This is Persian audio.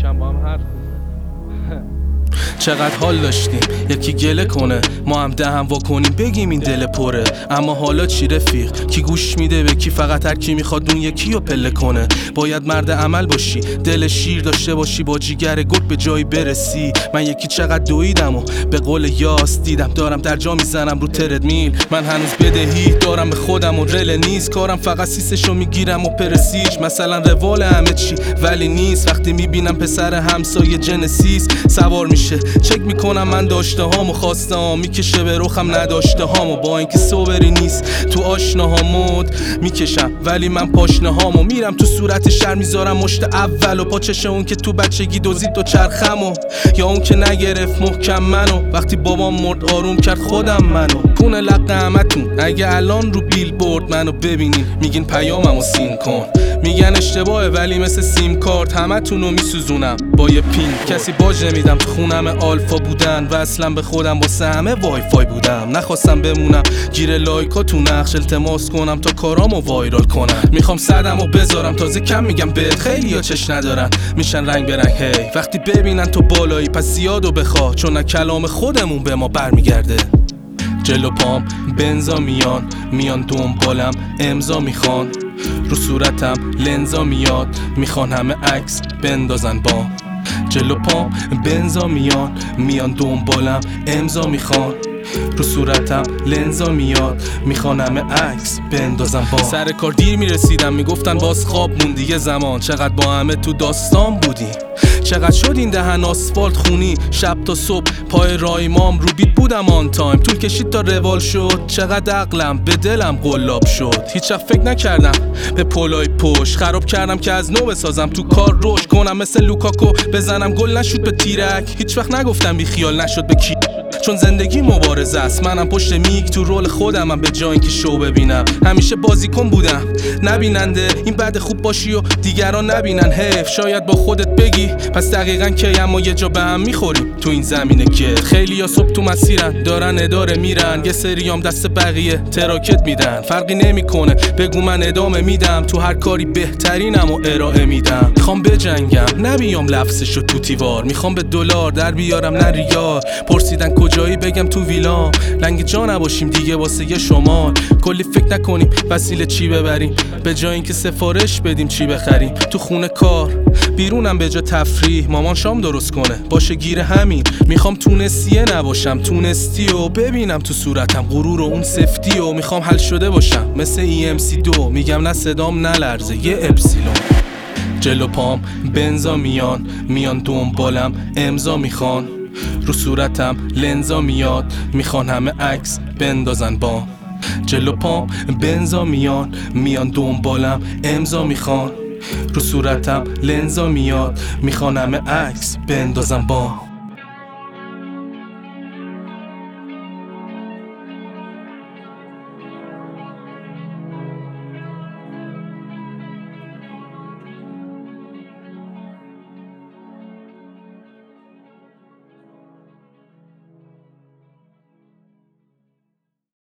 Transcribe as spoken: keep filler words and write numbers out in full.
یکم با هم حرف چقدر حال داشتیم یکی گله کنه ما هم دهم وا کنیم بگیم این دل پره. اما حالا چی رفیق؟ کی گوش میده به کی؟ فقط هر کی میخواد اون یکی رو پله کنه. باید مرد عمل باشی، دل شیر داشته باشی، با جیگر گرگ به جایی برسی. من یکی چقدر دویدم و به قول یاس دیدم دارم در جا میزنم رو تردمیل. من هنوز بدهی دارم به خودم و رل نیست کارم، فقط سیسشو میگیرم و پرسیج. مثلا روال همه چی ولی نیست وقتی میبینم پسر همسایه جنسیس سوار میشه. چک میکنم من داشته هامو خواسته هام میکشه به رخم نداشته هامو. با اینکه صبری نیست تو آشناها مود میکشم ولی من پاشنه هامو میرم تو صورت شر میذارم مشت اول و پاچش اون که تو بچگی دوزید دو چرخمو، یا اون که نگرفت محکم منو وقتی بابام مرد آروم کرد خودم منو. کونه لق همتون اگه الان رو بیل بورد منو ببینین میگین پیاممو سین کن، میگن اشتباهه ولی مثل سیم کارت همتونو میسوزونم با یه پین. کسی باج نمیدم تو خونم آلفا بودن و اصلا به خودم واسه همه وای فای بودم. نخواستم بمونم گیر لایکا تو نقش التماس کنم تا کارامو وایرال کنم. میخوام صدمو بذارم تازه کم میگم بهت خیلی ها چش ندارن میشن رنگ به رنگ. هی وقتی ببینن تو بالایی پس زیادو بخوا چون نه کلام خودمون به ما برمیگرده. جلو پام بنزا میان میان دنبالم امضا میخوان، رو صورتم لنزا میاد میخوان همه عکس بندازن با. جلو پام بنزا میان میان دنبالم امضا میخوان، رو صورتم لنزا میاد میخوان همه عکس بندازم با. سر کار دیر میرسیدم میگفتن باز خواب موندی یه زمان. چقدر با همه تو داستان بودیم، چقدر شد این دهن آسفالت خونی. شب تا صبح پای رایمام رو بیت بودم آن تایم. طول کشید تا روال شد، چقدر عقلم به دلم قلاب شد. هیچ وقت فکر نکردم به پولای پشت خراب کردم که از نو بسازم تو کار رشد کنم مثل لوکاکو بزنم گل نشد به تیرک. هیچ وقت نگفتم بی خیال نشد به کی چون زندگی مبارزه است. منم پشت میگ تو رول خودمم به جای اینکه شو ببینم. همیشه بازیکن بودم نبیننده این بعد خوب باشی و دیگران نبینن. حیف شاید با خودت بگی پس دقیقاً کی اما یه جا به هم میخوریم تو این زمینه که خیلی ها صبح تو مسیرن دارن اداره میرن، یه سریام دست بقیه تراکت میدن. فرقی نمیکنه بگو من ادامه میدم تو هر کاری بهترینم و ارائه میدم. میخوام بجنگم نبیام لفظشو تو تیوار، میخوام به دلار در بیارم نه ریال. پرسیدن کجایی بگم تو ویلام، لنگ جا نباشیم دیگه واسه شمال. کلی فکر نکنیم وسیله چی ببریم به جای اینکه سفارش بدیم چی بخریم. تو خونه کار بیرونم به جا تفریح، مامان شام درست کنه باشه گیر همین. میخوام تونستیه نباشم تونستی و ببینم تو صورتم غرور و اون سفتی و میخوام حل شده باشم مثل ای ام سی دو. میگم نه صدام نلرزه یه اپسیلون. جلو پام بنزا میان میان دنبالم امضا میخوان، رو صورتم لنزا میاد میخوان همه عکس بندازن با. جلو پام بنزا میان میان دنبالم امضا میخوان، رو صورتم لنزا میاد میخوان همه عکس بندازن با.